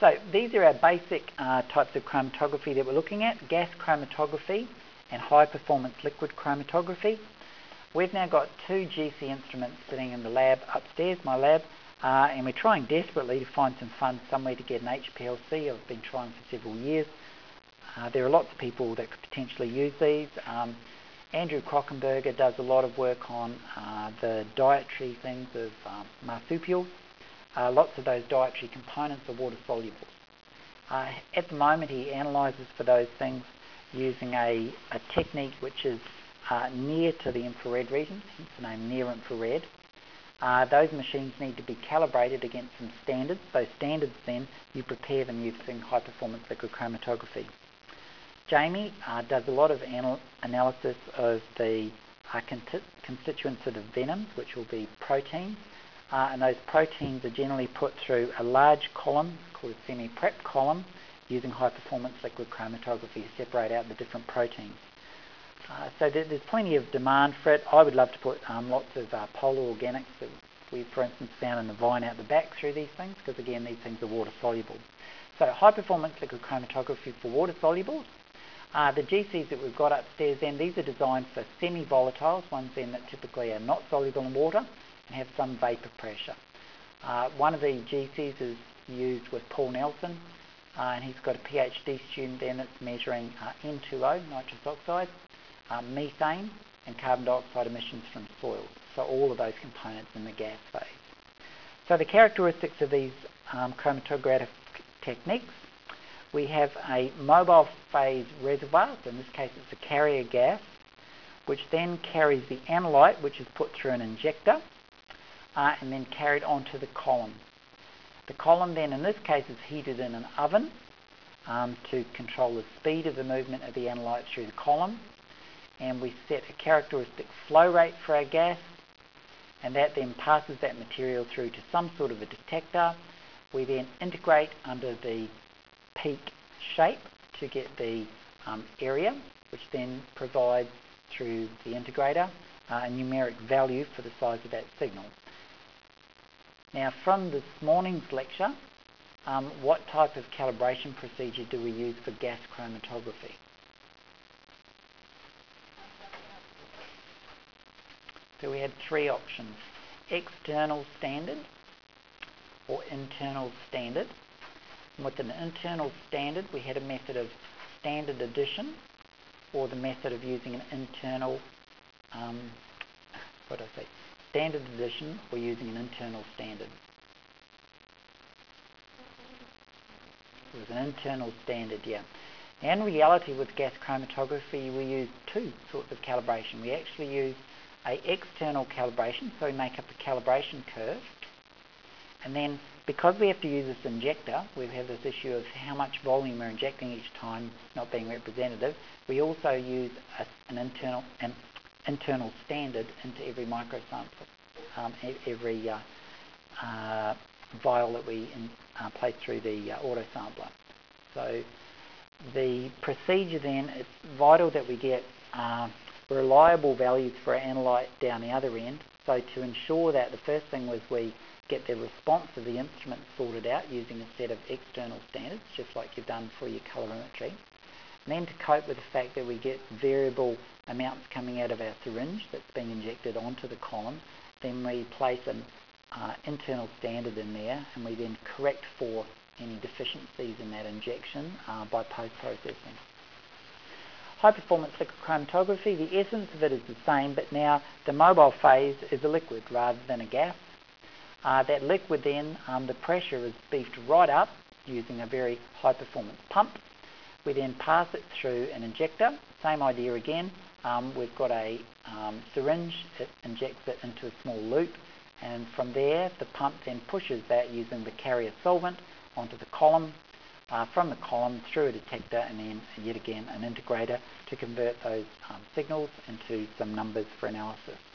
So these are our basic types of chromatography that we're looking at: gas chromatography and high performance liquid chromatography. We've now got two GC instruments sitting in the lab upstairs, my lab, and we're trying desperately to find some funds somewhere to get an HPLC. I've been trying for several years. There are lots of people that could potentially use these. Andrew Krockenberger does a lot of work on the dietary things of marsupials. Lots of those dietary components are water soluble. At the moment he analyses for those things using a technique which is near to the infrared region, hence the name near infrared. Those machines need to be calibrated against some standards. Those standards then, you prepare them using high performance liquid chromatography. Jamie does a lot of analysis of the constituents of the venoms, which will be proteins, and those proteins are generally put through a large column called a semi-prep column using high performance liquid chromatography to separate out the different proteins. So there's plenty of demand for it. I would love to put lots of polar organics that we, for instance, found in the vine out the back through these things, because again, these things are water soluble. So high performance liquid chromatography for water solubles. The GCs that we've got upstairs then, these are designed for semi-volatiles, ones then that typically are not soluble in water and have some vapor pressure. One of the GCs is used with Paul Nelson, and he's got a PhD student then that's measuring N2O, nitrous oxide, methane and carbon dioxide emissions from soils. So all of those components in the gas phase. So the characteristics of these chromatographic techniques: we have a mobile phase reservoir, so in this case it's a carrier gas, which then carries the analyte, which is put through an injector and then carried onto the column. The column then in this case is heated in an oven to control the speed of the movement of the analyte through the column, and we set a characteristic flow rate for our gas, and that then passes that material through to some sort of a detector. We then integrate under the peak shape to get the area, which then provides through the integrator a numeric value for the size of that signal. Now from this morning's lecture, what type of calibration procedure do we use for gas chromatography? So we had three options: external standard or internal standard. And with an internal standard, we had a method of standard addition, or the method of using an internal, standard addition, or using an internal standard. It was an internal standard, yeah. Now in reality with gas chromatography, we use two sorts of calibration. We actually use an external calibration, so we make up a calibration curve, and then because we have to use this injector, we have this issue of how much volume we're injecting each time not being representative. We also use an internal standard into every microsample, every vial that we place through the autosampler. So the procedure then, it's vital that we get reliable values for our analyte down the other end. So to ensure that, the first thing was we get the response of the instrument sorted out using a set of external standards, just like you've done for your colorimetry. And then to cope with the fact that we get variable amounts coming out of our syringe that's being injected onto the column, then we place an internal standard in there, and we then correct for any deficiencies in that injection by post-processing. High performance liquid chromatography, the essence of it is the same, but now the mobile phase is a liquid rather than a gas. That liquid then, the pressure is beefed right up using a very high performance pump. We then pass it through an injector. Same idea again. We've got a syringe, it injects it into a small loop, and from there the pump then pushes that using the carrier solvent onto the column, from the column through a detector, and then yet again an integrator to convert those signals into some numbers for analysis.